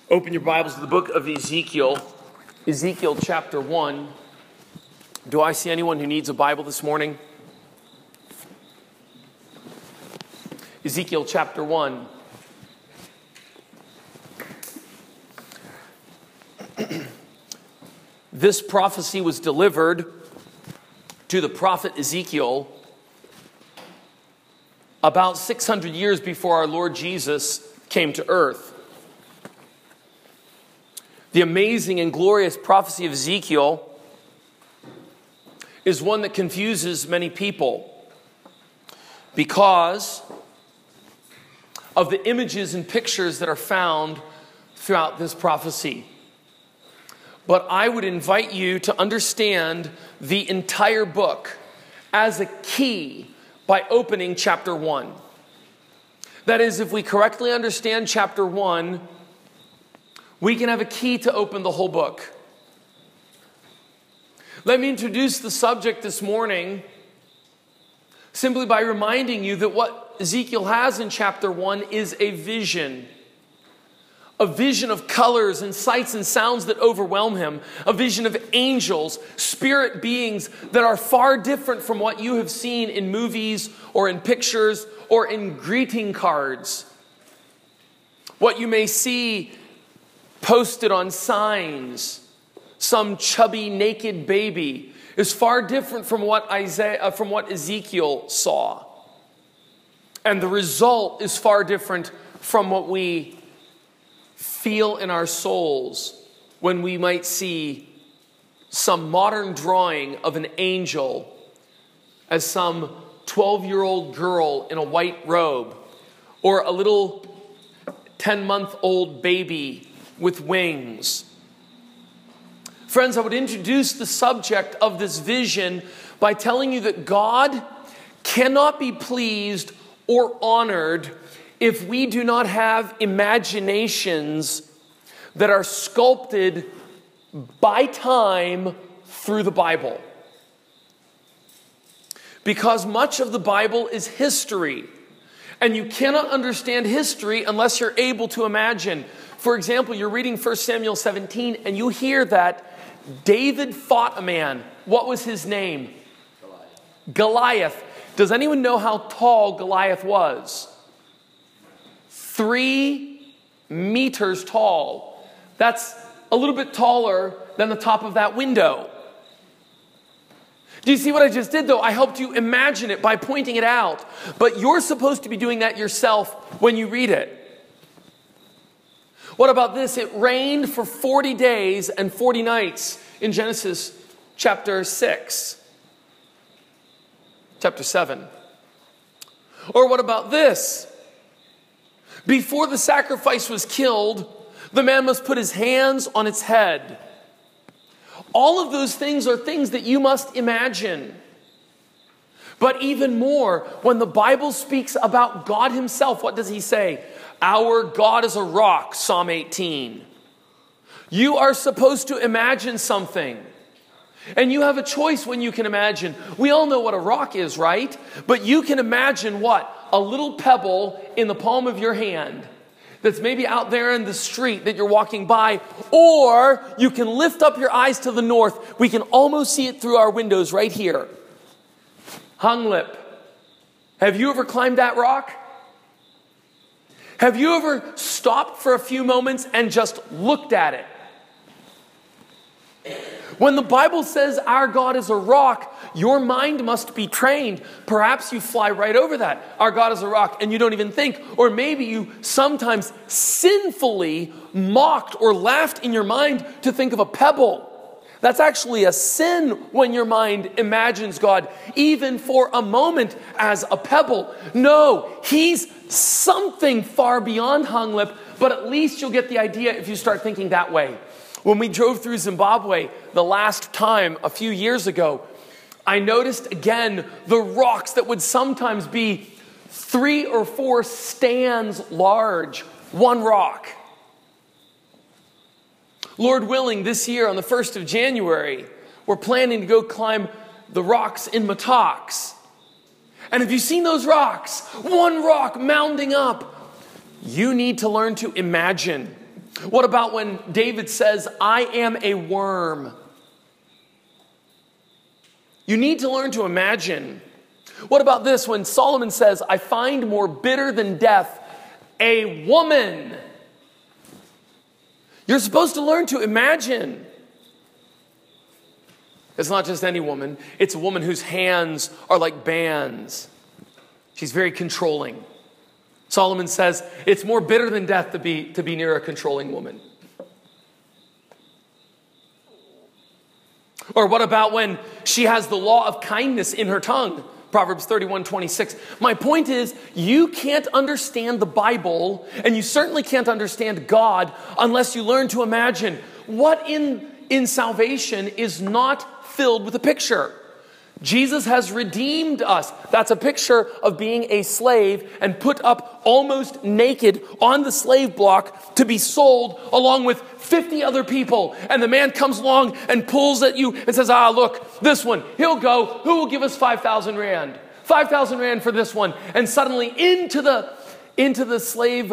Open your Bibles to the book of Ezekiel, Ezekiel chapter 1. Do I see anyone who needs a Bible this morning? Ezekiel chapter 1. This prophecy was delivered to the prophet Ezekiel about 600 years before our Lord Jesus came to earth. The amazing and glorious prophecy of Ezekiel is one that confuses many people because of the images and pictures that are found throughout this prophecy. But I would invite you to understand the entire book as a key by opening chapter 1. That is, if we correctly understand chapter 1, we can have a key to open the whole book. Let me introduce the subject this morning simply by reminding you that what Ezekiel has in chapter 1 is a vision. A vision of colors and sights and sounds that overwhelm him. A vision of angels, spirit beings that are far different from what you have seen in movies or in pictures or in greeting cards. What you may see posted on signs, some chubby naked baby, is far different from what Ezekiel saw. And the result is far different from what we feel in our souls when we might see some modern drawing of an angel as some 12-year-old girl in a white robe, or a little 10-month-old baby with wings. Friends, I would introduce the subject of this vision by telling you that God cannot be pleased or honored if we do not have imaginations that are sculpted by time through the Bible. Because much of the Bible is history, and you cannot understand history unless you're able to imagine. For example, you're reading 1 Samuel 17, and you hear that David fought a man. What was his name? Goliath. Does anyone know how tall Goliath was? 3 meters tall. That's a little bit taller than the top of that window. Do you see what I just did, though? I helped you imagine it by pointing it out. But you're supposed to be doing that yourself when you read it. What about this? It rained for 40 days and 40 nights in Genesis chapter 6. Chapter 7. Or what about this? Before the sacrifice was killed, the man must put his hands on its head. All of those things are things that you must imagine. But even more, when the Bible speaks about God himself, what does he say? Our God is a rock, Psalm 18. You are supposed to imagine something. And you have a choice when you can imagine. We all know what a rock is, right? But you can imagine what? A little pebble in the palm of your hand that's maybe out there in the street that you're walking by. Or you can lift up your eyes to the north. We can almost see it through our windows right here. Hung Lip. Have you ever climbed that rock? Have you ever stopped for a few moments and just looked at it? When the Bible says our God is a rock, your mind must be trained. Perhaps you fly right over that. Our God is a rock, and you don't even think. Or maybe you sometimes sinfully mocked or laughed in your mind to think of a pebble. That's actually a sin when your mind imagines God, even for a moment, as a pebble. No, he's something far beyond Hung Lip, but at least you'll get the idea if you start thinking that way. When we drove through Zimbabwe the last time, a few years ago, I noticed again the rocks that would sometimes be 3 or 4 stands large. One rock. Lord willing, this year on the 1st of January, we're planning to go climb the rocks in Matox. And have you seen those rocks? One rock mounding up. You need to learn to imagine. What about when David says, I am a worm? You need to learn to imagine. What about this when Solomon says, I find more bitter than death a woman? You're supposed to learn to imagine. It's not just any woman. It's a woman whose hands are like bands. She's very controlling. Solomon says it's more bitter than death to be near a controlling woman. Or what about when she has the law of kindness in her tongue? Proverbs 31:26. My point is, you can't understand the Bible, and you certainly can't understand God unless you learn to imagine what in salvation is not filled with a picture. Jesus has redeemed us. That's a picture of being a slave and put up almost naked on the slave block to be sold along with 50 other people. And the man comes along and pulls at you and says, look, this one, he'll go. Who will give us 5,000 rand? 5,000 rand for this one. And suddenly into the slave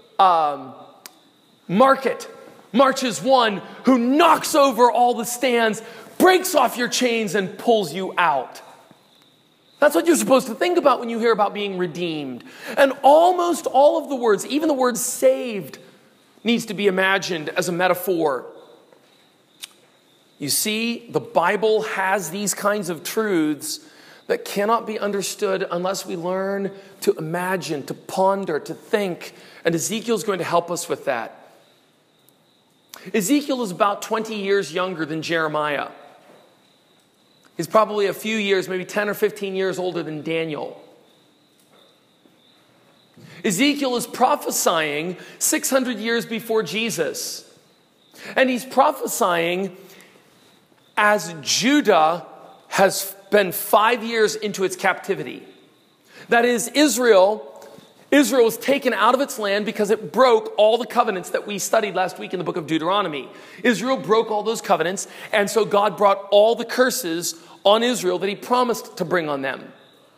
market marches one who knocks over all the stands, breaks off your chains, and pulls you out. That's what you're supposed to think about when you hear about being redeemed. And almost all of the words, even the word saved, needs to be imagined as a metaphor. You see, the Bible has these kinds of truths that cannot be understood unless we learn to imagine, to ponder, to think. And Ezekiel's going to help us with that. Ezekiel is about 20 years younger than Jeremiah. He's probably a few years, maybe 10 or 15 years older than Daniel. Ezekiel is prophesying 600 years before Jesus. And he's prophesying as Judah has been 5 years into its captivity. That is, Israel was taken out of its land because it broke all the covenants that we studied last week in the book of Deuteronomy. Israel broke all those covenants, and so God brought all the curses on Israel that he promised to bring on them.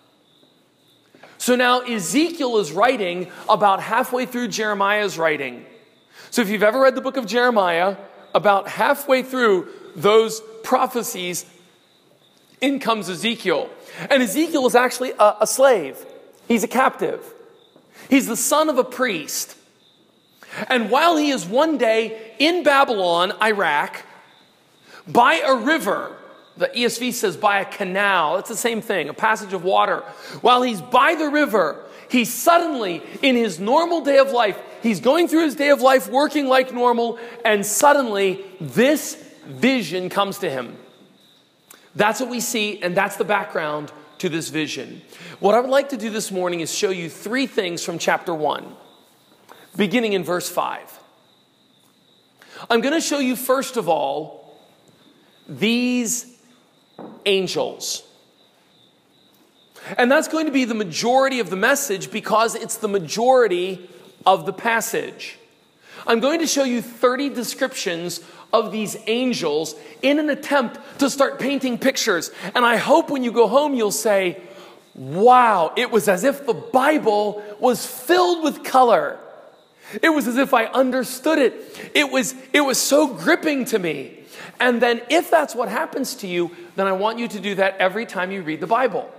So now Ezekiel is writing about halfway through Jeremiah's writing. So if you've ever read the book of Jeremiah, about halfway through those prophecies, in comes Ezekiel. And Ezekiel is actually a slave. He's a captive. He's the son of a priest. And while he is one day in Babylon, Iraq, by a river, the ESV says by a canal, it's the same thing, a passage of water. While he's by the river, he suddenly, in his normal day of life, he's going through his day of life working like normal, and suddenly this vision comes to him. That's what we see, and that's the background to this vision. What I would like to do this morning is show you 3 things from chapter 1, beginning in verse 5. I'm going to show you, first of all, these angels. And that's going to be the majority of the message because it's the majority of the passage. I'm going to show you 30 descriptions of these angels in an attempt to start painting pictures. And I hope when you go home you'll say, wow, it was as if the Bible was filled with color. It was as if I understood it. It was so gripping to me. And then if that's what happens to you, then I want you to do that every time you read the Bible.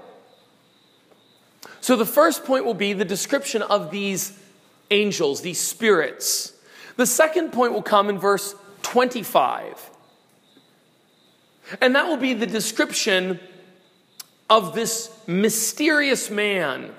So the first point will be the description of these angels, these spirits. The second point will come in verse 25. And that will be the description of this mysterious man.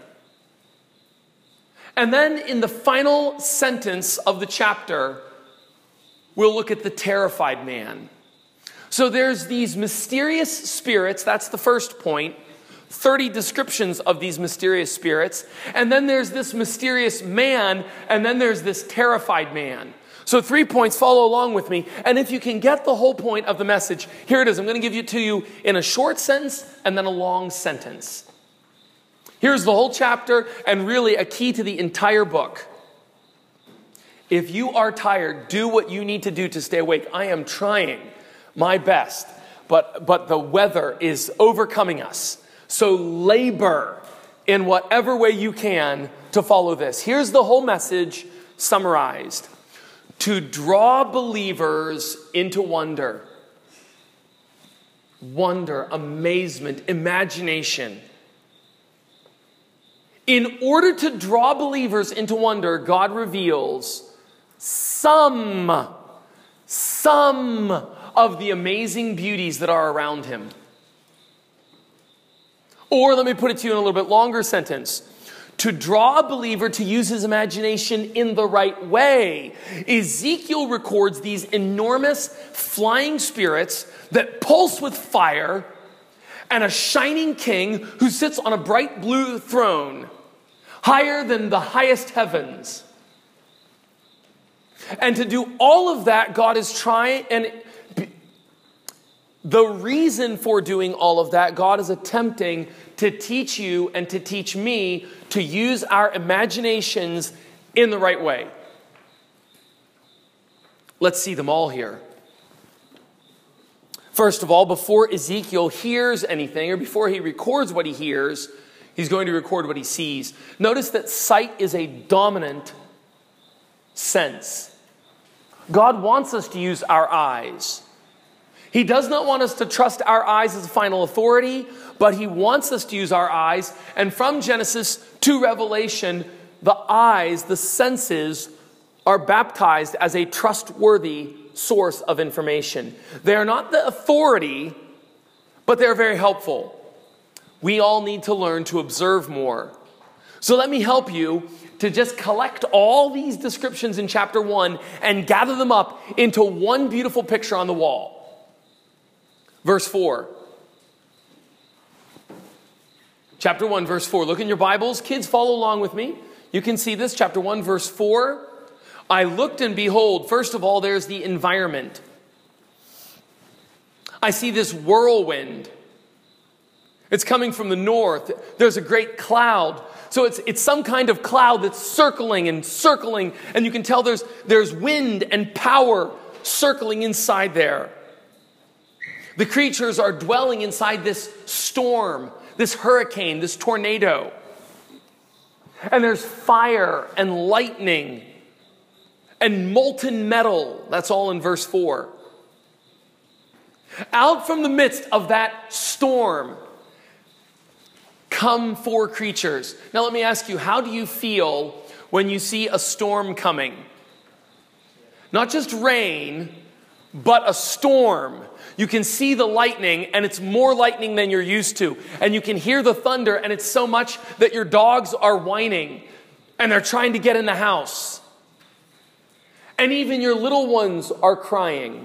And then in the final sentence of the chapter, we'll look at the terrified man. So there's these mysterious spirits, that's the first point, 30 descriptions of these mysterious spirits, and then there's this mysterious man, and then there's this terrified man. So 3 points, follow along with me, and if you can get the whole point of the message, here it is. I'm going to give it to you in a short sentence and then a long sentence. Here's the whole chapter and really a key to the entire book. If you are tired, do what you need to do to stay awake. I am trying my best, but the weather is overcoming us. So labor in whatever way you can to follow this. Here's the whole message summarized. to draw believers into wonder. Wonder, amazement, imagination. In order to draw believers into wonder, God reveals some of the amazing beauties that are around him. Or let me put it to you in a little bit longer sentence. To draw a believer to use his imagination in the right way, Ezekiel records these enormous flying spirits that pulse with fire and a shining king who sits on a bright blue throne higher than the highest heavens. And to do all of that, God is trying, and the reason for doing all of that, God is attempting to teach you and to teach me to use our imaginations in the right way. Let's see them all here. First of all, before Ezekiel hears anything, or before he records what he hears, he's going to record what he sees. Notice that sight is a dominant sense. God wants us to use our eyes. He does not want us to trust our eyes as a final authority, but he wants us to use our eyes. And from Genesis to Revelation, the eyes, the senses, are baptized as a trustworthy source of information. They are not the authority, but they're very helpful. We all need to learn to observe more. So let me help you to just collect all these descriptions in chapter 1 and gather them up into one beautiful picture on the wall. Verse 4. Chapter 1, verse 4. Look in your Bibles. Kids, follow along with me. You can see this. Chapter 1, verse 4. I looked and behold, first of all, there's the environment. I see this whirlwind. It's coming from the north. There's a great cloud. So it's some kind of cloud that's circling, and you can tell there's wind and power circling inside there. The creatures are dwelling inside this storm, this hurricane, this tornado. And there's fire and lightning and molten metal. That's all in verse 4. Out from the midst of that storm come 4 creatures. Now let me ask you, how do you feel when you see a storm coming? Not just rain, but a storm. You can see the lightning, and it's more lightning than you're used to. And you can hear the thunder, and it's so much that your dogs are whining, and they're trying to get in the house. And even your little ones are crying.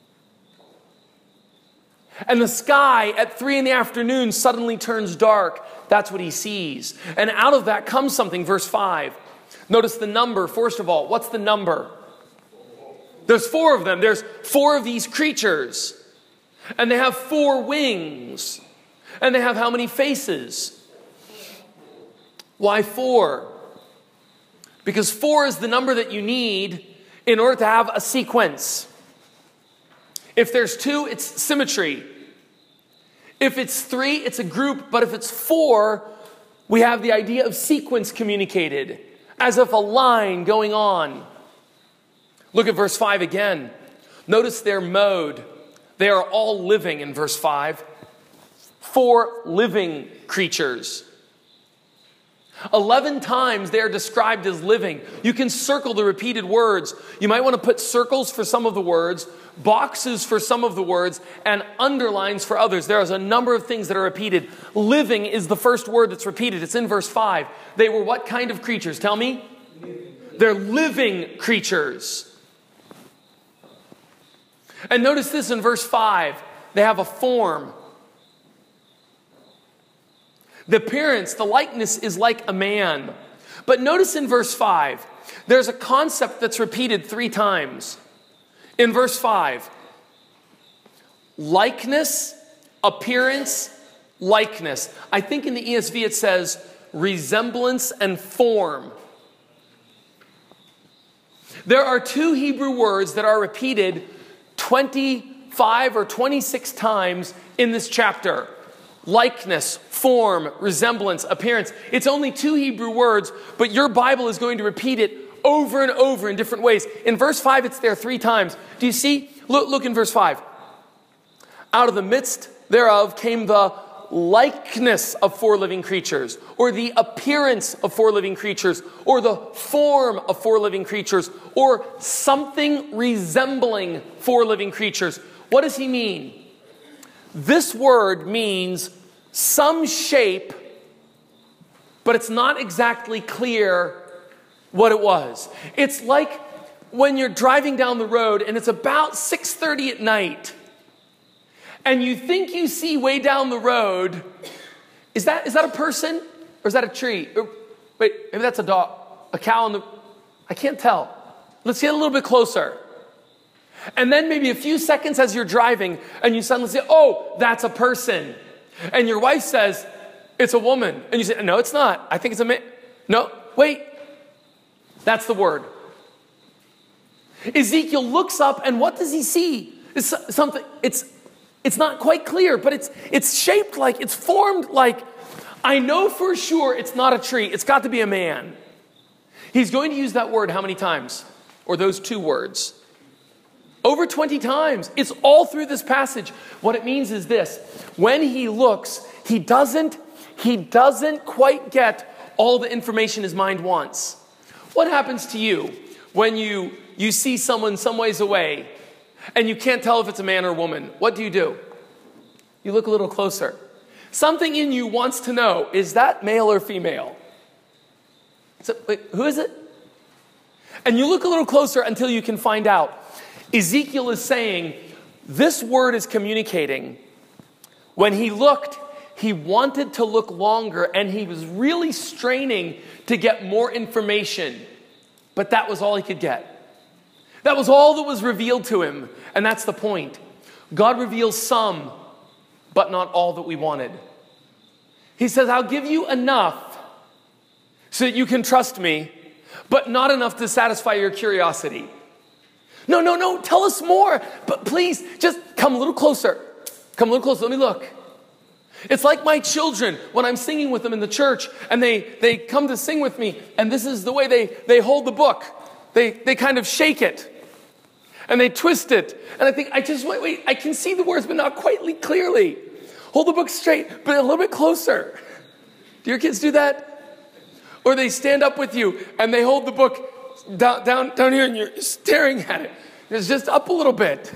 And the sky at 3 p.m. suddenly turns dark. That's what he sees. And out of that comes something, verse 5. Notice the number, first of all. What's the number? There's 4 of them. There's 4 of these creatures. And they have 4 wings. And they have how many faces? Why 4? Because 4 is the number that you need in order to have a sequence. If there's 2, it's symmetry. If it's 3, it's a group. But if it's 4, we have the idea of sequence communicated, as if a line going on. Look at verse 5 again. Notice their mode. They are all living in verse 5. 4 living creatures. 11 times they are described as living. You can circle the repeated words. You might want to put circles for some of the words, boxes for some of the words, and underlines for others. There is a number of things that are repeated. Living is the first word that's repeated. It's in verse 5. They were what kind of creatures? Tell me. They're living creatures. And notice this in verse 5. They have a form. The appearance, the likeness is like a man. But notice in verse 5, there's a concept that's repeated 3 times. In verse 5, likeness, appearance, likeness. I think in the ESV it says resemblance and form. There are 2 Hebrew words that are repeated 25 or 26 times in this chapter. Likeness, form, resemblance, appearance. It's only 2 Hebrew words, but your Bible is going to repeat it over and over in different ways. In verse 5, it's there 3 times. Do you see? Look in verse 5. Out of the midst thereof came the likeness of 4 living creatures, or the appearance of 4 living creatures, or the form of 4 living creatures, or something resembling 4 living creatures. What does he mean? This word means some shape, but it's not exactly clear what it was. It's like when you're driving down the road and it's about 6:30 at night and you think you see way down the road, is that a person or is that a tree? Or, wait, maybe that's a dog, a cow I can't tell. Let's get a little bit closer. And then maybe a few seconds as you're driving and you suddenly say, oh, that's a person. And your wife says, it's a woman. And you say, no, it's not. I think it's a man. No, wait. That's the word. Ezekiel looks up and what does he see? It's something, it's not quite clear, but it's shaped like, it's formed like, I know for sure it's not a tree. It's got to be a man. He's going to use that word how many times? Or those 2 words? Over 20 times. It's all through this passage. What it means is this. When he looks, he doesn't quite get all the information his mind wants. What happens to you when you see someone some ways away and you can't tell if it's a man or a woman? What do? You look a little closer. Something in you wants to know, is that male or female? So, wait, who is it? And you look a little closer until you can find out. Ezekiel is saying, this word is communicating. When he looked, he wanted to look longer and he was really straining to get more information. But that was all he could get. That was all that was revealed to him. And that's the point. God reveals some, but not all that we wanted. He says, I'll give you enough so that you can trust me, but not enough to satisfy your curiosity. No, tell us more. But please, just come a little closer. Come a little closer, let me look. It's like my children when I'm singing with them in the church and they come to sing with me and this is the way they hold the book. They kind of shake it and they twist it. And I think, wait, I can see the words but not quite clearly. Hold the book straight, but a little bit closer. Do your kids do that? Or they stand up with you and they hold the book down here and you're staring at it. It's just up a little bit.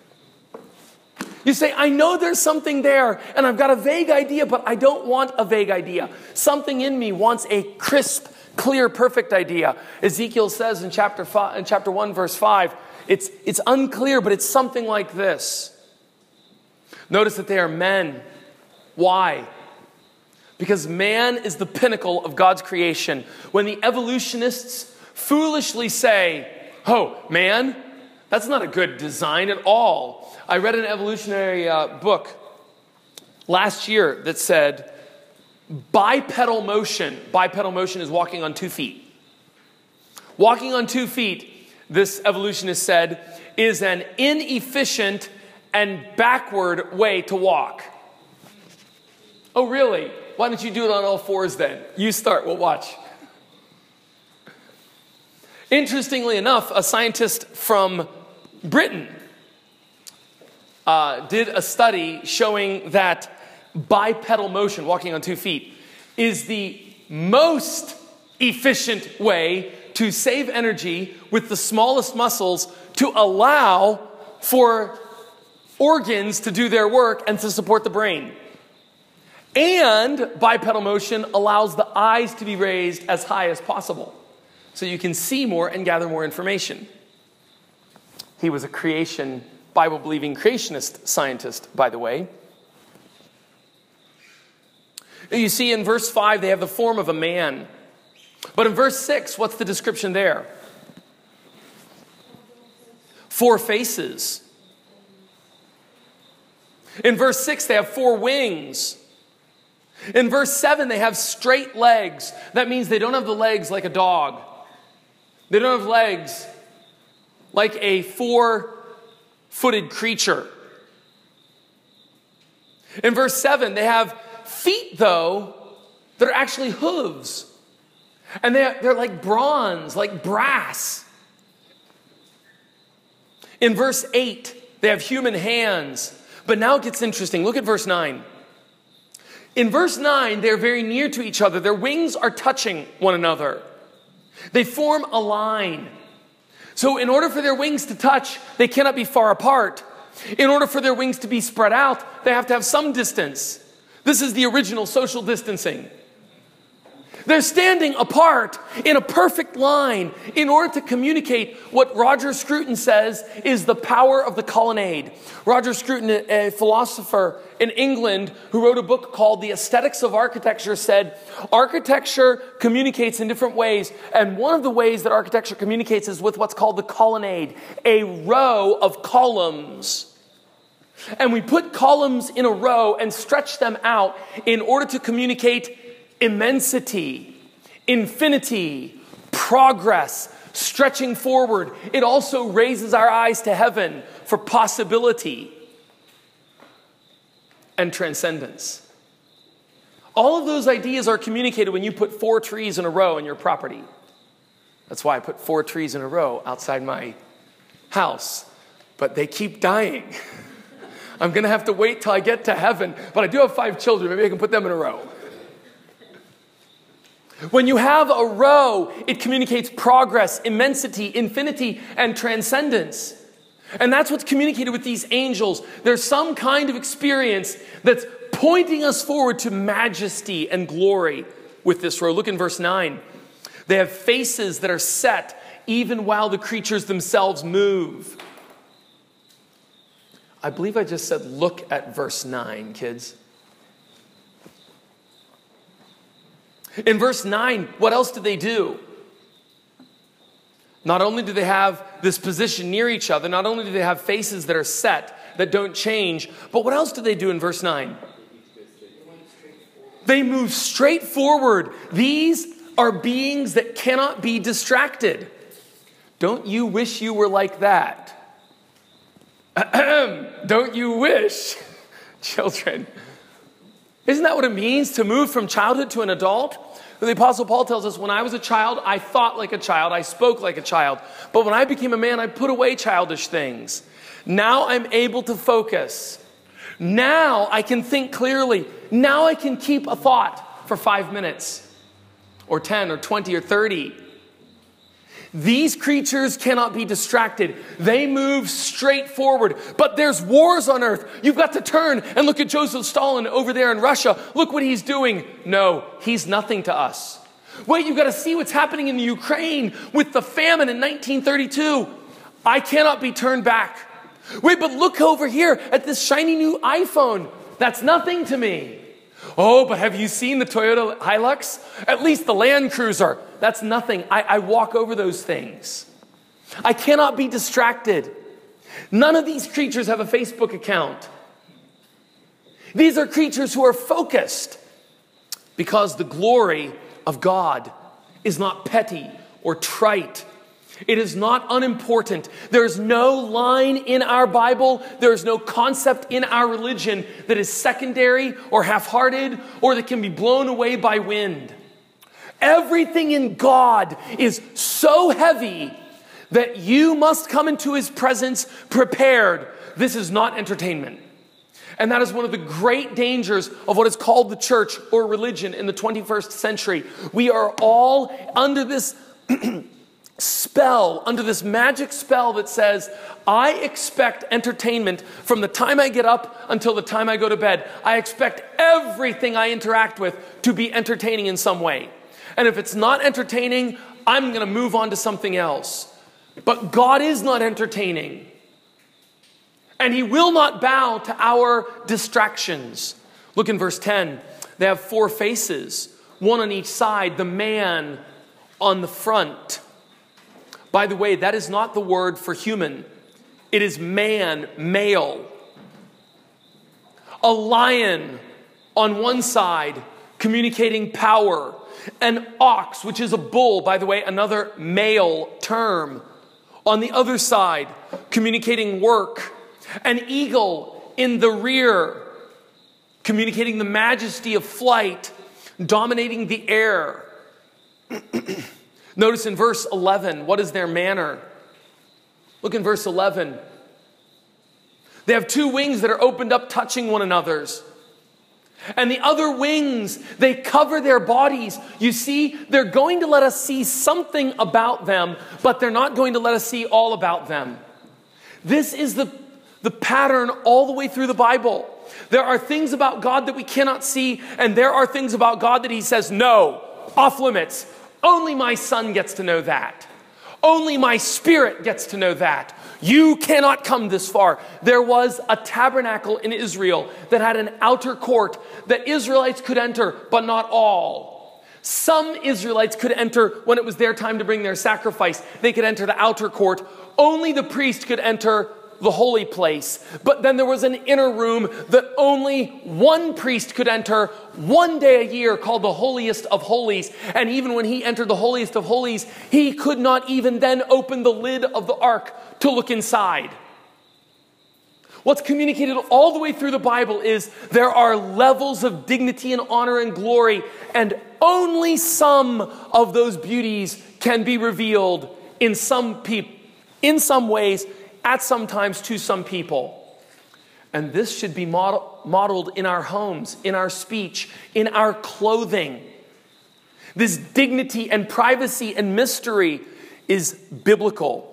You say, I know there's something there and I've got a vague idea, but I don't want a vague idea. Something in me wants a crisp, clear, perfect idea. Ezekiel says in chapter 1, verse 5, it's unclear, but it's something like this. Notice that they are men. Why? Because man is the pinnacle of God's creation. When the evolutionists foolishly say, oh, man, that's not a good design at all. I read an evolutionary book last year that said bipedal motion is walking on 2 feet. Walking on 2 feet, this evolutionist said, is an inefficient and backward way to walk. Oh, really? Why don't you do it on all 4s then? You start, we'll watch. Interestingly enough, a scientist from Britain did a study showing that bipedal motion, walking on 2 feet, is the most efficient way to save energy with the smallest muscles to allow for organs to do their work and to support the brain. And bipedal motion allows the eyes to be raised as high as possible so you can see more and gather more information. He was a Bible-believing creationist scientist, by the way. You see in verse 5, they have the form of a man. But in verse 6, what's the description there? 4 faces. In verse 6, they have 4 wings. In verse 7, they have straight legs. That means they don't have the legs like a dog. They don't have legs like a 4-footed creature. In verse 7, they have feet, though, that are actually hooves. And they're like bronze, like brass. In verse 8, they have human hands. But now it gets interesting. Look at verse 9. In verse 9, they're very near to each other. Their wings are touching one another. They form a line. So in order for their wings to touch, they cannot be far apart. In order for their wings to be spread out, they have to have some distance. This is the original social distancing. They're standing apart in a perfect line in order to communicate what Roger Scruton says is the power of the colonnade. Roger Scruton, a philosopher in England who wrote a book called The Aesthetics of Architecture, said architecture communicates in different ways. And one of the ways that architecture communicates is with what's called the colonnade, a row of columns. And we put columns in a row and stretch them out in order to communicate immensity, infinity, progress, stretching forward. It also raises our eyes to heaven for possibility and transcendence. All of those ideas are communicated when you put 4 trees in a row in your property. That's why I put 4 trees in a row outside my house. But they keep dying. I'm going to have to wait till I get to heaven. But I do have 5 children. Maybe I can put them in a row. When you have a row, it communicates progress, immensity, infinity, and transcendence. And that's what's communicated with these angels. There's some kind of experience that's pointing us forward to majesty and glory with this row. Look in verse 9. They have faces that are set even while the creatures themselves move. I believe I just said, look at verse 9, kids. In verse 9, what else do they do? Not only do they have this position near each other, not only do they have faces that are set, that don't change, but what else do they do in verse 9? They move straight forward. These are beings that cannot be distracted. Don't you wish you were like that? Don't you wish, children? Isn't that what it means to move from childhood to an adult? The Apostle Paul tells us, when I was a child, I thought like a child, I spoke like a child. But when I became a man, I put away childish things. Now I'm able to focus. Now I can think clearly. Now I can keep a thought for 5 minutes, or 10, or 20, or 30. These creatures cannot be distracted. They move straight forward. But there's wars on earth. You've got to turn and look at Joseph Stalin over there in Russia. Look what he's doing. No, he's nothing to us. Wait, you've got to see what's happening in the Ukraine with the famine in 1932. I cannot be turned back. Wait, but look over here at this shiny new iPhone. That's nothing to me. Oh, but have you seen the Toyota Hilux? At least the Land Cruiser. That's nothing. I walk over those things. I cannot be distracted. None of these creatures have a Facebook account. These are creatures who are focused because the glory of God is not petty or trite. It is not unimportant. There's no line in our Bible, there's no concept in our religion that is secondary or half-hearted or that can be blown away by wind. Everything in God is so heavy that you must come into His presence prepared. This is not entertainment. And that is one of the great dangers of what is called the church or religion in the 21st century. We are all under this spell, under this magic spell that says, I expect entertainment from the time I get up until the time I go to bed. I expect everything I interact with to be entertaining in some way. And if it's not entertaining, I'm going to move on to something else. But God is not entertaining. And He will not bow to our distractions. Look in verse 10. They have 4 faces, one on each side, the man on the front. By the way, that is not the word for human. It is man, male. A lion on one side, communicating power. An ox, which is a bull, by the way, another male term. On the other side, communicating work. An eagle in the rear, communicating the majesty of flight, dominating the air. Notice in verse 11, what is their manner? Look in verse 11. They have two wings that are opened up, touching one another's. And the other wings, they cover their bodies. You see, they're going to let us see something about them, but they're not going to let us see all about them. This is the pattern all the way through the Bible. There are things about God that we cannot see, and there are things about God that he says, no, off limits. Only my Son gets to know that. Only my Spirit gets to know that. You cannot come this far. There was a tabernacle in Israel that had an outer court that Israelites could enter, but not all. Some Israelites could enter when it was their time to bring their sacrifice. They could enter the outer court. Only the priest could enter the holy place. But then there was an inner room that only one priest could enter one day a year, called the holiest of holies. And even when he entered the holiest of holies, he could not even then open the lid of the ark to look inside. What's communicated all the way through the Bible is there are levels of dignity and honor and glory, and only some of those beauties can be revealed in some ways, at some times, to some people. And this should be modeled in our homes, in our speech, in our clothing. This dignity and privacy and mystery is biblical.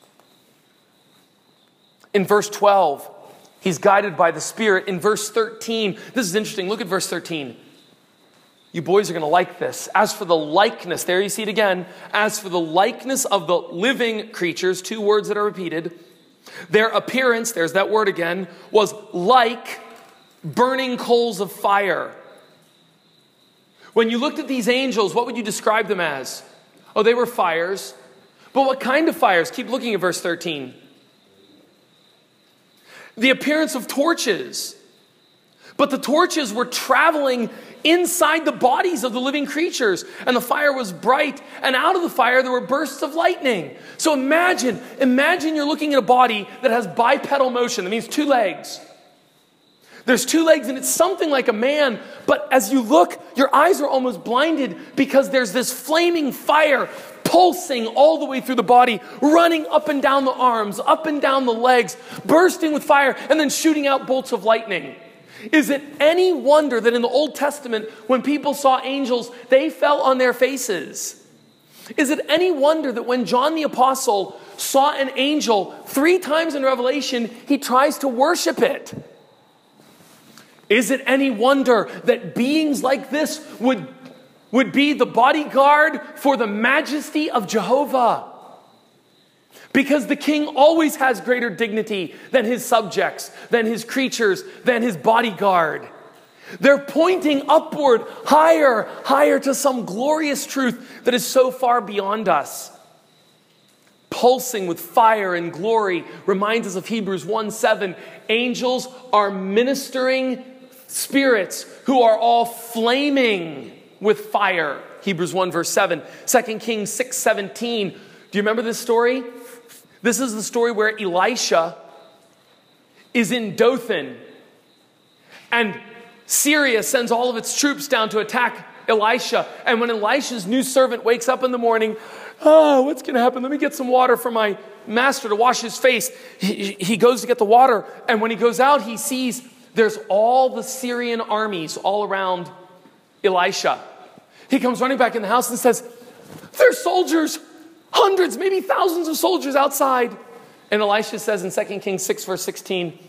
In verse 12, he's guided by the Spirit. In verse 13, this is interesting. Look at verse 13. You boys are going to like this. As for the likeness, there you see it again. As for the likeness of the living creatures, two words that are repeated, their appearance, there's that word again, was like burning coals of fire. When you looked at these angels, what would you describe them as? Oh, they were fires. But what kind of fires? Keep looking at verse 13. The appearance of torches. But the torches were traveling inside the bodies of the living creatures. And the fire was bright. And out of the fire, there were bursts of lightning. So imagine you're looking at a body that has bipedal motion. That means two legs. There's two legs and it's something like a man. But as you look, your eyes are almost blinded because there's this flaming fire pulsing all the way through the body, running up and down the arms, up and down the legs, bursting with fire, and then shooting out bolts of lightning. Is it any wonder that in the Old Testament, when people saw angels, they fell on their faces? Is it any wonder that when John the Apostle saw an angel 3 times in Revelation, he tries to worship it? Is it any wonder that beings like this would be the bodyguard for the majesty of Jehovah? Because the king always has greater dignity than his subjects, than his creatures, than his bodyguard. They're pointing upward, higher, higher to some glorious truth that is so far beyond us. Pulsing with fire and glory reminds us of Hebrews 1:7. Angels are ministering spirits who are all flaming with fire. Hebrews 1 verse 7. 2 Kings 6:17. Do you remember this story? This is the story where Elisha is in Dothan. And Syria sends all of its troops down to attack Elisha. And when Elisha's new servant wakes up in the morning, what's going to happen? Let me get some water for my master to wash his face. He goes to get the water. And when he goes out, he sees there's all the Syrian armies all around Elisha. He comes running back in the house and says, there's soldiers, hundreds, maybe thousands of soldiers outside. And Elisha says in 2 Kings 6 verse 16,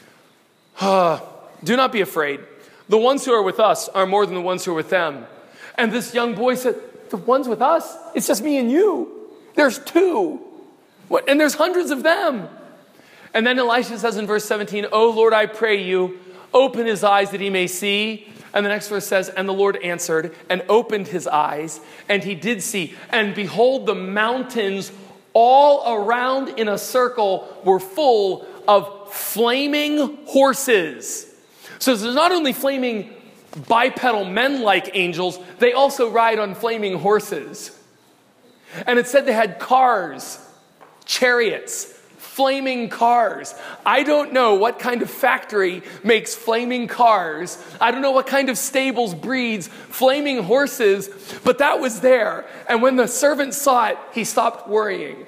do not be afraid. The ones who are with us are more than the ones who are with them. And this young boy said, the ones with us? It's just me and you. There's 2. And there's hundreds of them. And then Elisha says in verse 17, oh Lord, I pray you, open his eyes that he may see. And the next verse says, and the Lord answered and opened his eyes, and he did see. And behold, the mountains all around in a circle were full of flaming horses. So there's not only flaming bipedal men-like angels, they also ride on flaming horses. And it said they had cars, chariots, flaming cars. I don't know what kind of factory makes flaming cars. I don't know what kind of stables breeds flaming horses, but that was there. And when the servant saw it, he stopped worrying.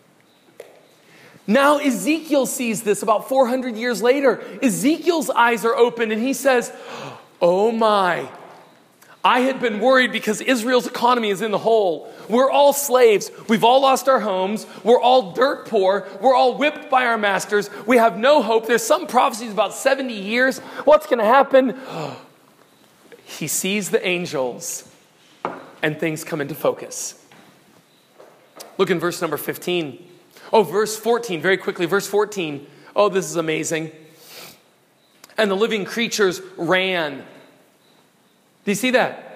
Now Ezekiel sees this about 400 years later. Ezekiel's eyes are open and he says, oh my, I had been worried because Israel's economy is in the hole. We're all slaves. We've all lost our homes. We're all dirt poor. We're all whipped by our masters. We have no hope. There's some prophecies about 70 years. What's going to happen? He sees the angels and things come into focus. Look in verse number 15. Oh, verse 14, very quickly. Verse 14. Oh, this is amazing. And the living creatures ran. Do you see that?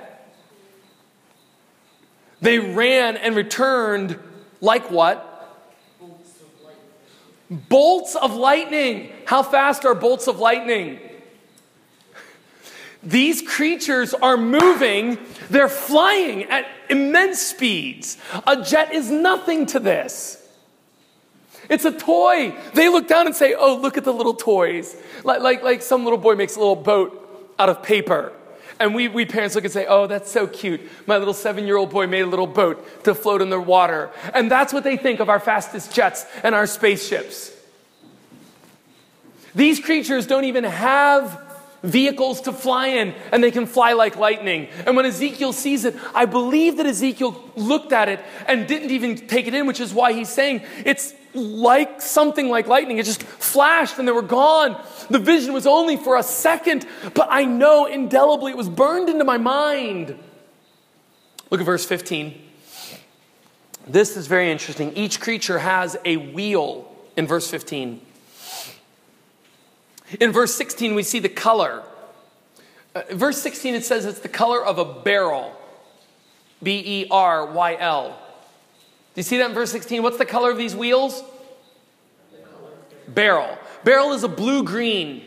They ran and returned like what? Bolts of lightning. How fast are bolts of lightning? These creatures are moving. They're flying at immense speeds. A jet is nothing to this. It's a toy. They look down and say, oh, look at the little toys. Like some little boy makes a little boat out of paper. And we parents look and say, oh, that's so cute. My little 7-year-old boy made a little boat to float in the water. And that's what they think of our fastest jets and our spaceships. These creatures don't even have vehicles to fly in, and they can fly like lightning. And when Ezekiel sees it, I believe that Ezekiel looked at it and didn't even take it in, which is why he's saying it's like something like lightning. It just flashed and they were gone. The vision was only for a second, but I know indelibly it was burned into my mind. Look at verse 15. This is very interesting. Each creature has a wheel in verse 15. In verse 16, we see the color. Verse 16, it says it's the color of a beryl. B-E-R-Y-L. Do you see that in verse 16? What's the color of these wheels? Beryl. Beryl is a blue-green.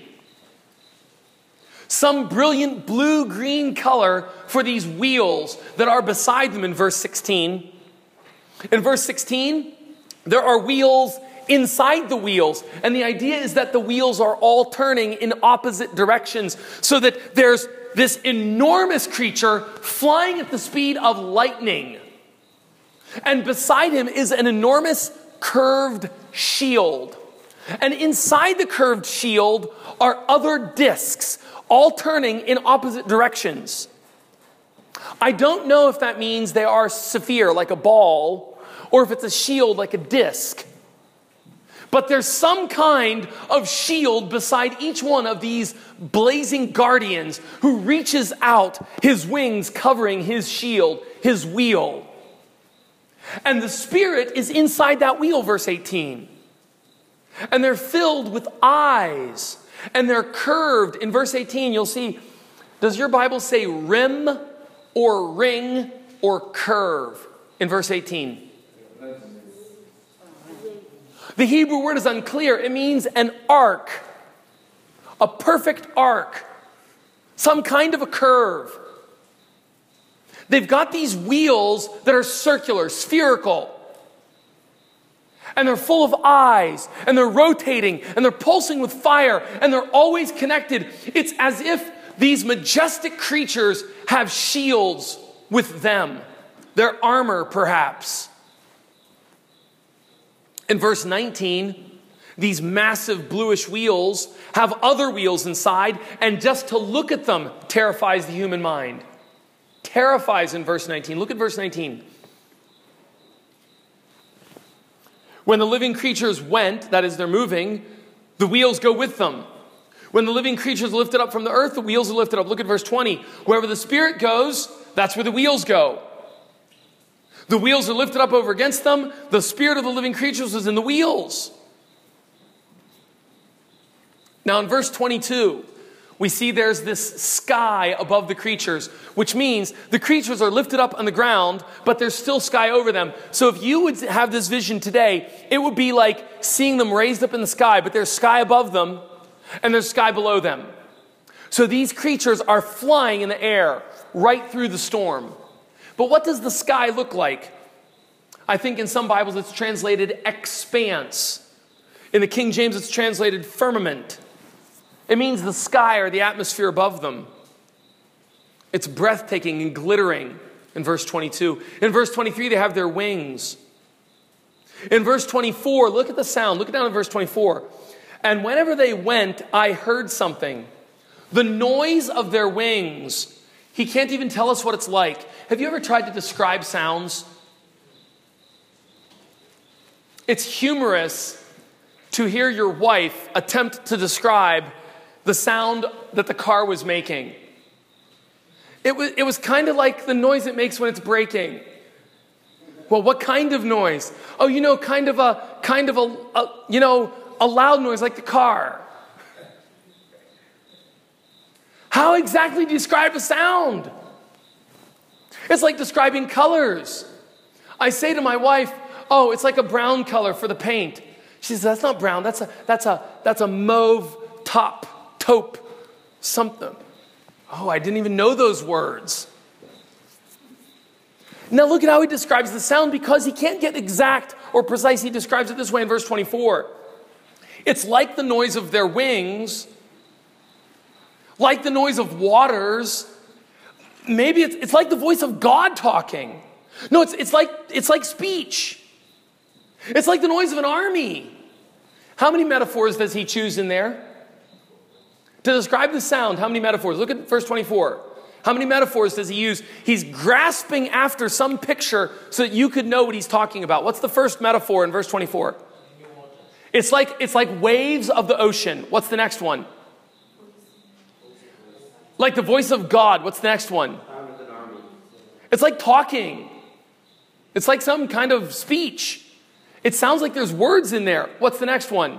Some brilliant blue-green color for these wheels that are beside them in verse 16. In verse 16, there are wheels inside the wheels. And the idea is that the wheels are all turning in opposite directions so that there's this enormous creature flying at the speed of lightning. And beside him is an enormous curved shield. And inside the curved shield are other discs, all turning in opposite directions. I don't know if that means they are sphere, like a ball, or if it's a shield, like a disc. But there's some kind of shield beside each one of these blazing guardians who reaches out, his wings covering his shield, his wheel. And the Spirit is inside that wheel, verse 18. And they're filled with eyes. And they're curved. In verse 18, you'll see, does your Bible say rim or ring or curve in verse 18? The Hebrew word is unclear. It means an arc. A perfect arc. Some kind of a curve. They've got these wheels that are circular, spherical. And they're full of eyes. And they're rotating. And they're pulsing with fire. And they're always connected. It's as if these majestic creatures have shields with them. Their armor, perhaps. In verse 19, these massive bluish wheels have other wheels inside, and just to look at them terrifies the human mind. Terrifies in verse 19. Look at verse 19. When the living creatures went, that is, they're moving, the wheels go with them. When the living creatures are lifted up from the earth, the wheels are lifted up. Look at verse 20. Wherever the Spirit goes, that's where the wheels go. The wheels are lifted up over against them. The spirit of the living creatures was in the wheels. Now in verse 22, we see there's this sky above the creatures, which means the creatures are lifted up on the ground, but there's still sky over them. So if you would have this vision today, it would be like seeing them raised up in the sky, but there's sky above them and there's sky below them. So these creatures are flying in the air right through the storm. But what does the sky look like? I think in some Bibles it's translated expanse. In the King James, it's translated firmament. It means the sky or the atmosphere above them. It's breathtaking and glittering in verse 22. In verse 23, they have their wings. In verse 24, look at the sound. Look down at verse 24. And whenever they went, I heard something. The noise of their wings. He can't even tell us what it's like. Have you ever tried to describe sounds? It's humorous to hear your wife attempt to describe the sound that the car was making. It was kind of like the noise it makes when it's braking. Well, what kind of noise? Oh, kind of a loud noise like the car. How exactly do you describe a sound? It's like describing colors. I say to my wife, "Oh, it's like a brown color for the paint." She says, "That's not brown. That's a mauve taupe, something." Oh, I didn't even know those words. Now look at how he describes the sound, because he can't get exact or precise. He describes it this way in verse 24. It's like the noise of their wings, like the noise of waters. Maybe it's like the voice of God talking. No, it's like speech. It's like the noise of an army. How many metaphors does he choose in there? To describe the sound, how many metaphors? Look at verse 24. How many metaphors does he use? He's grasping after some picture so that you could know what he's talking about. What's the first metaphor in verse 24? It's like waves of the ocean. What's the next one? Like the voice of God. What's the next one? It's like talking. It's like some kind of speech. It sounds like there's words in there. What's the next one?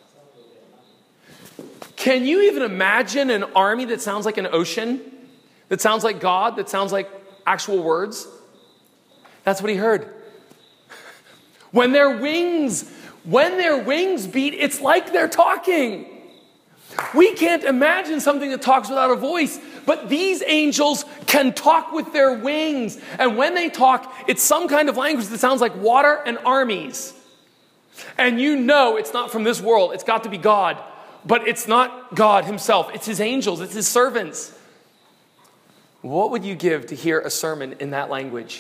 Can you even imagine an army that sounds like an ocean? That sounds like God? That sounds like actual words? That's what he heard. When their wings beat, it's like they're talking. We can't imagine something that talks without a voice, but these angels can talk with their wings. And when they talk, it's some kind of language that sounds like water and armies. And it's not from this world. It's got to be God. But it's not God himself. It's his angels. It's his servants. What would you give to hear a sermon in that language?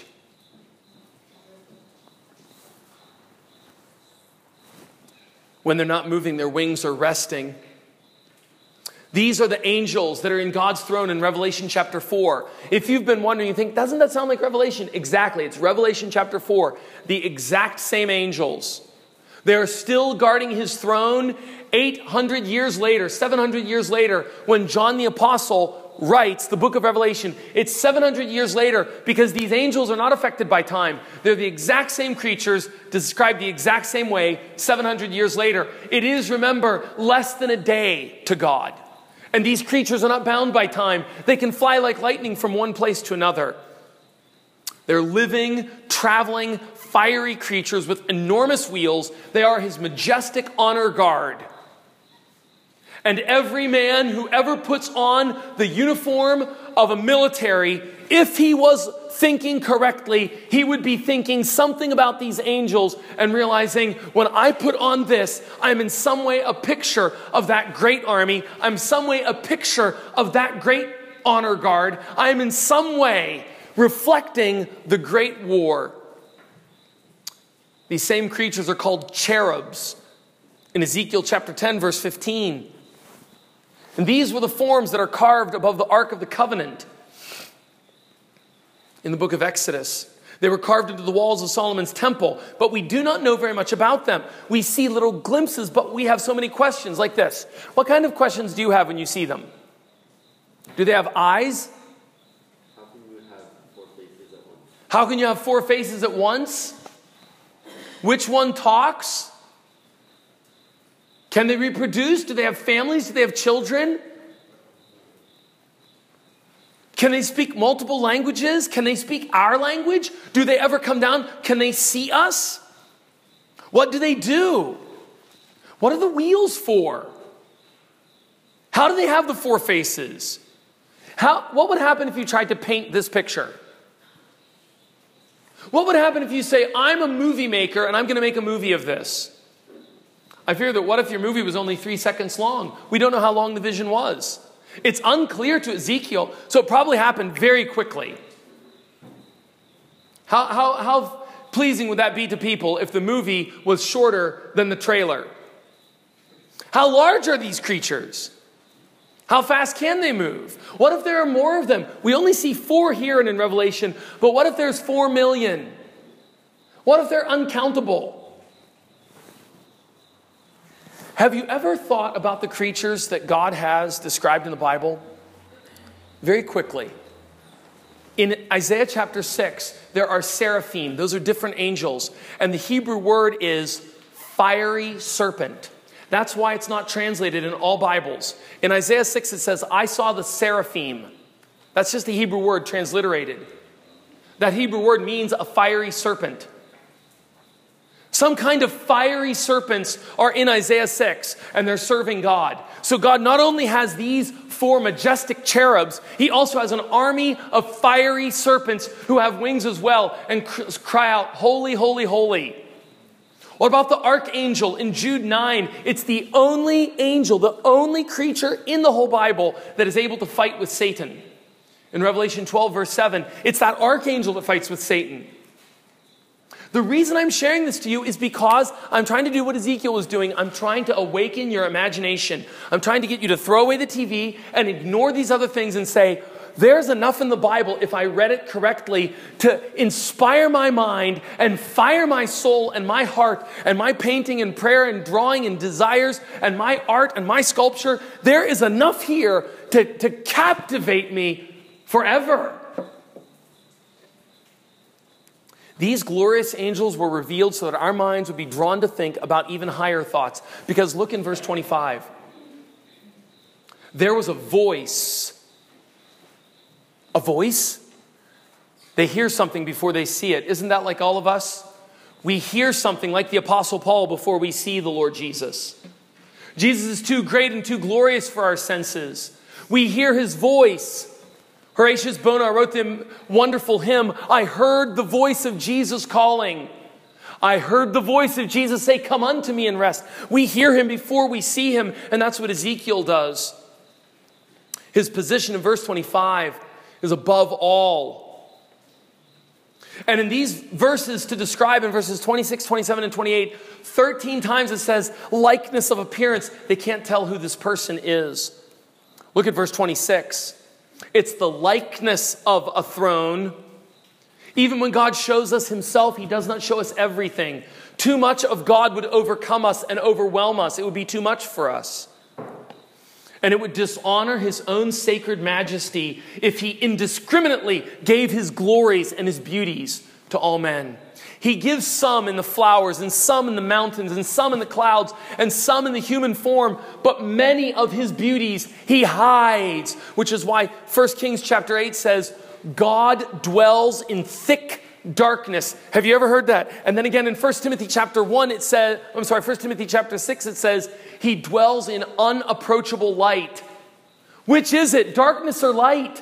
When they're not moving, their wings are resting. These are the angels that are in God's throne in Revelation chapter 4. If you've been wondering, you think, doesn't that sound like Revelation? Exactly. It's Revelation chapter 4. The exact same angels. They're still guarding his throne 800 years later, 700 years later, when John the Apostle writes the book of Revelation. It's 700 years later because these angels are not affected by time. They're the exact same creatures described the exact same way 700 years later. It is, remember, less than a day to God. And these creatures are not bound by time. They can fly like lightning from one place to another. They're living, traveling, fiery creatures with enormous wheels. They are his majestic honor guard. And every man who ever puts on the uniform of a military, if he was thinking correctly, he would be thinking something about these angels and realizing, when I put on this, I'm in some way a picture of that great army. I'm some way a picture of that great honor guard. I'm in some way reflecting the great war. These same creatures are called cherubs in Ezekiel chapter 10, verse 15. And these were the forms that are carved above the Ark of the Covenant in the book of Exodus. They were carved into the walls of Solomon's temple, but we do not know very much about them. We see little glimpses, but we have so many questions like this. What kind of questions do you have when you see them? Do they have eyes? How can you have 4 faces at once? Which one talks? Can they reproduce? Do they have families? Do they have children? Can they speak multiple languages? Can they speak our language? Do they ever come down? Can they see us? What do they do? What are the wheels for? How do they have the 4 faces? What would happen if you tried to paint this picture? What would happen if you say, I'm a movie maker and I'm going to make a movie of this? I fear that what if your movie was only 3 seconds long? We don't know how long the vision was. It's unclear to Ezekiel, so it probably happened very quickly. How pleasing would that be to people if the movie was shorter than the trailer? How large are these creatures? How fast can they move? What if there are more of them? We only see 4 here and in Revelation, but what if there's 4 million? What if they're uncountable? Have you ever thought about the creatures that God has described in the Bible? Very quickly. In Isaiah chapter 6, there are seraphim. Those are different angels. And the Hebrew word is fiery serpent. That's why it's not translated in all Bibles. In Isaiah 6, it says, I saw the seraphim. That's just the Hebrew word transliterated. That Hebrew word means a fiery serpent. Some kind of fiery serpents are in Isaiah 6, and they're serving God. So God not only has these 4 majestic cherubs, he also has an army of fiery serpents who have wings as well and cry out, holy, holy, holy. What about the archangel in Jude 9? It's the only angel, the only creature in the whole Bible that is able to fight with Satan. In Revelation 12, verse 7, it's that archangel that fights with Satan. The reason I'm sharing this to you is because I'm trying to do what Ezekiel was doing. I'm trying to awaken your imagination. I'm trying to get you to throw away the TV and ignore these other things and say, there's enough in the Bible, if I read it correctly, to inspire my mind and fire my soul and my heart and my painting and prayer and drawing and desires and my art and my sculpture. There is enough here to captivate me forever. These glorious angels were revealed so that our minds would be drawn to think about even higher thoughts. Because look in verse 25. There was a voice. A voice? They hear something before they see it. Isn't that like all of us? We hear something like the Apostle Paul before we see the Lord Jesus. Jesus is too great and too glorious for our senses. We hear his voice. Horatius Bonar wrote the wonderful hymn, I heard the voice of Jesus calling. I heard the voice of Jesus say, come unto me and rest. We hear him before we see him, and that's what Ezekiel does. His position in verse 25 is above all. And in these verses to describe in verses 26, 27, and 28, 13 times it says likeness of appearance. They can't tell who this person is. Look at verse 26. It's the likeness of a throne. Even when God shows us himself, he does not show us everything. Too much of God would overcome us and overwhelm us. It would be too much for us. And it would dishonor his own sacred majesty if he indiscriminately gave his glories and his beauties to all men. He gives some in the flowers and some in the mountains and some in the clouds and some in the human form, but many of his beauties he hides, which is why 1 Kings chapter 8 says, God dwells in thick darkness. Have you ever heard that? And then again in 1 Timothy chapter 1 1 Timothy chapter 6 it says, he dwells in unapproachable light. Which is it? Darkness or light?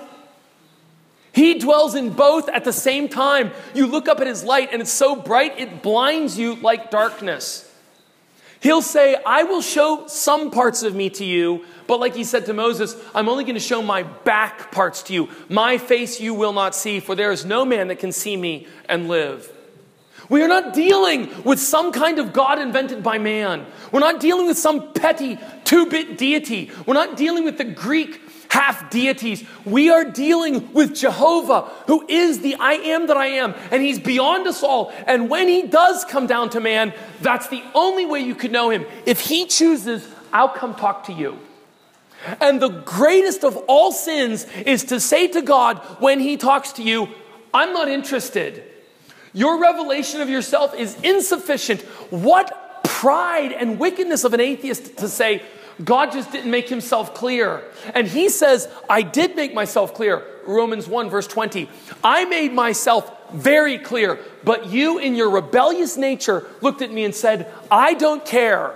He dwells in both at the same time. You look up at his light and it's so bright it blinds you like darkness. He'll say, I will show some parts of me to you, but like he said to Moses, I'm only going to show my back parts to you. My face you will not see, for there is no man that can see me and live. We are not dealing with some kind of God invented by man. We're not dealing with some petty 2-bit deity. We're not dealing with the Greek half deities. We are dealing with Jehovah, who is the I am that I am, and he's beyond us all. And when he does come down to man, that's the only way you could know him. If he chooses, I'll come talk to you. And the greatest of all sins is to say to God when he talks to you, I'm not interested. Your revelation of yourself is insufficient. What pride and wickedness of an atheist to say, God just didn't make himself clear. And he says, I did make myself clear. Romans 1 verse 20. I made myself very clear, but you in your rebellious nature looked at me and said, I don't care.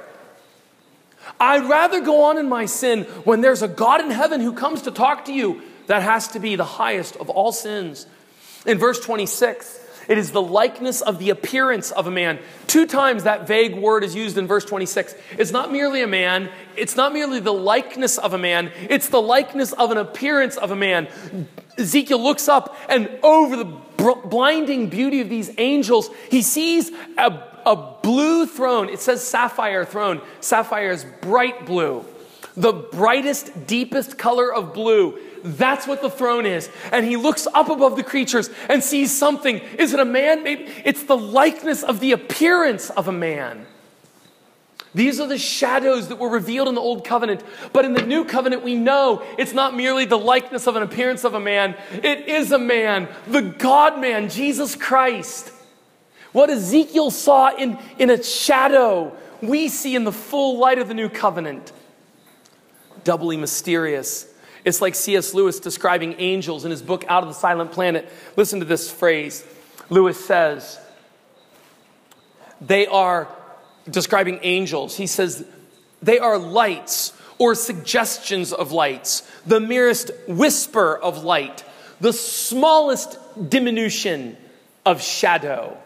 I'd rather go on in my sin when there's a God in heaven who comes to talk to you. That has to be the highest of all sins. In verse 26, It is the likeness of the appearance of a man. 2 times that vague word is used in verse 26. It's not merely a man. It's not merely the likeness of a man. It's the likeness of an appearance of a man. Ezekiel looks up, and over the blinding beauty of these angels, he sees a blue throne. It says sapphire throne. Sapphire is bright blue. The brightest, deepest color of blue. That's what the throne is. And he looks up above the creatures and sees something. Is it a man? Maybe it's the likeness of the appearance of a man. These are the shadows that were revealed in the Old Covenant. But in the New Covenant, we know it's not merely the likeness of an appearance of a man. It is a man, the God-man, Jesus Christ. What Ezekiel saw in a shadow, we see in the full light of the New Covenant. Doubly mysterious. It's like C.S. Lewis describing angels in his book, Out of the Silent Planet. Listen to this phrase. Lewis says, they are describing angels. He says, they are lights or suggestions of lights, the merest whisper of light, the smallest diminution of shadow.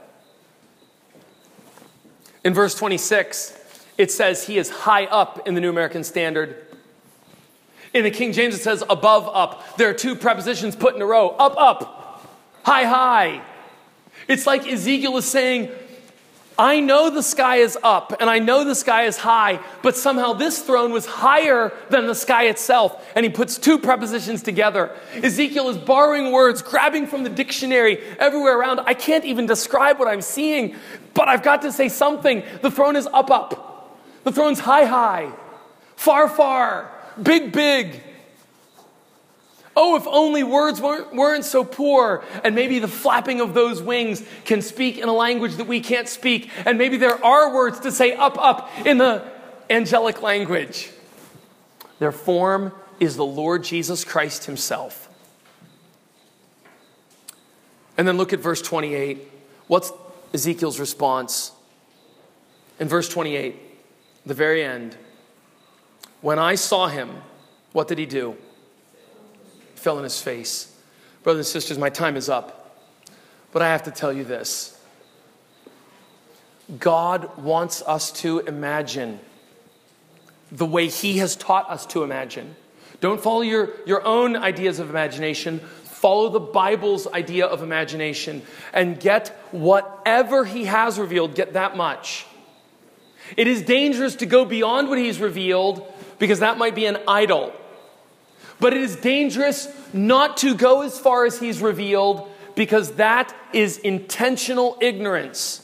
In verse 26, it says he is high up in the New American Standard. In the King James, it says above, up. There are 2 prepositions put in a row. Up, up. High, high. It's like Ezekiel is saying, I know the sky is up and I know the sky is high, but somehow this throne was higher than the sky itself. And he puts 2 prepositions together. Ezekiel is borrowing words, grabbing from the dictionary everywhere around. I can't even describe what I'm seeing, but I've got to say something. The throne is up, up. The throne's high, high. Far, far. Big, big. Oh, if only words weren't so poor, and maybe the flapping of those wings can speak in a language that we can't speak, and maybe there are words to say up, up in the angelic language. Their form is the Lord Jesus Christ himself. And then look at verse 28. What's Ezekiel's response? In verse 28, the very end. When I saw him, what did he do? Fell on his face. Brothers and sisters, my time is up. But I have to tell you this. God wants us to imagine the way he has taught us to imagine. Don't follow your own ideas of imagination. Follow the Bible's idea of imagination. And get whatever he has revealed, get that much. It is dangerous to go beyond what he's revealed, because that might be an idol. But it is dangerous not to go as far as he's revealed, because that is intentional ignorance.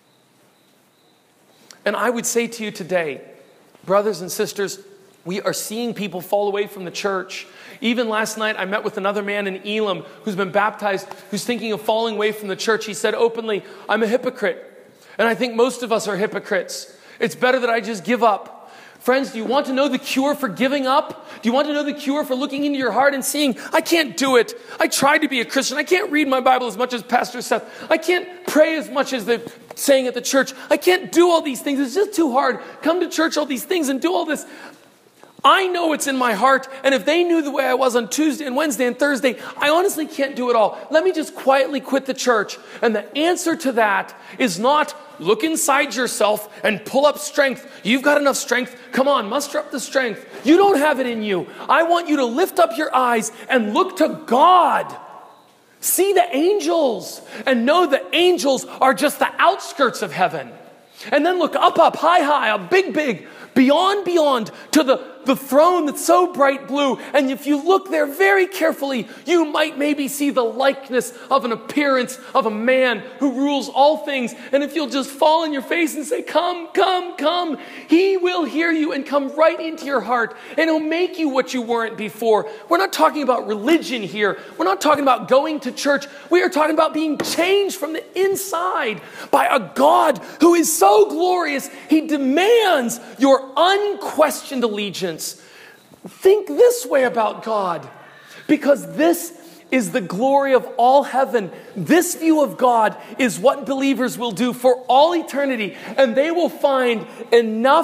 And I would say to you today, brothers and sisters, we are seeing people fall away from the church. Even last night, I met with another man in Elam who's been baptized, who's thinking of falling away from the church. He said openly, I'm a hypocrite. And I think most of us are hypocrites. It's better that I just give up. Friends, do you want to know the cure for giving up? Do you want to know the cure for looking into your heart and seeing, I can't do it. I tried to be a Christian. I can't read my Bible as much as Pastor Seth. I can't pray as much as they're saying at the church. I can't do all these things. It's just too hard. Come to church, all these things, and do all this. I know it's in my heart, and if they knew the way I was on Tuesday and Wednesday and Thursday, I honestly can't do it all. Let me just quietly quit the church. And the answer to that is not look inside yourself and pull up strength. You've got enough strength. Come on, muster up the strength. You don't have it in you. I want you to lift up your eyes and look to God. See the angels and know the angels are just the outskirts of heaven. And then look up, up, high, high, up, big, big, beyond, beyond to the throne that's so bright blue. And if you look there very carefully, you might maybe see the likeness of an appearance of a man who rules all things. And if you'll just fall on your face and say, come, come, come, he will hear you and come right into your heart. And he'll make you what you weren't before. We're not talking about religion here. We're not talking about going to church. We are talking about being changed from the inside by a God who is so glorious. He demands your unquestioned allegiance. Think this way about God, because this is the glory of all heaven. This view of God is what believers will do for all eternity, and they will find enough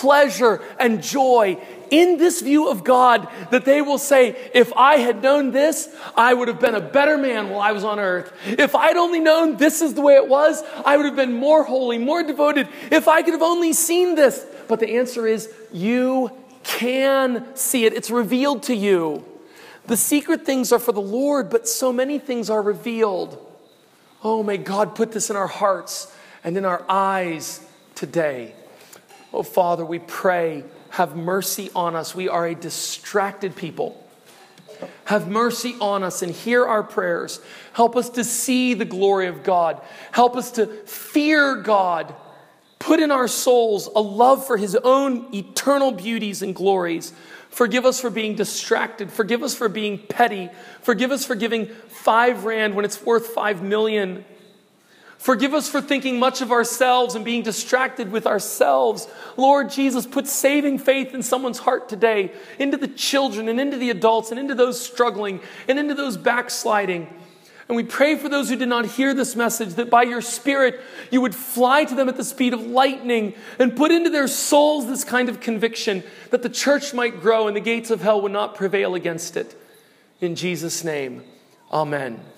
pleasure and joy in this view of God that they will say, if I had known this, I would have been a better man while I was on earth. If I'd only known this is the way it was, I would have been more holy, more devoted. If I could have only seen this. But the answer is, you can see it. It's revealed to you. The secret things are for the Lord, but so many things are revealed. Oh, may God put this in our hearts and in our eyes today. Oh, Father, we pray, have mercy on us. We are a distracted people. Have mercy on us and hear our prayers. Help us to see the glory of God. Help us to fear God. Put in our souls a love for his own eternal beauties and glories. Forgive us for being distracted. Forgive us for being petty. Forgive us for giving 5 rand when it's worth 5 million. Forgive us for thinking much of ourselves and being distracted with ourselves. Lord Jesus, put saving faith in someone's heart today, into the children and into the adults and into those struggling and into those backsliding. And we pray for those who did not hear this message, that by your Spirit, you would fly to them at the speed of lightning and put into their souls this kind of conviction that the church might grow and the gates of hell would not prevail against it. In Jesus' name, amen.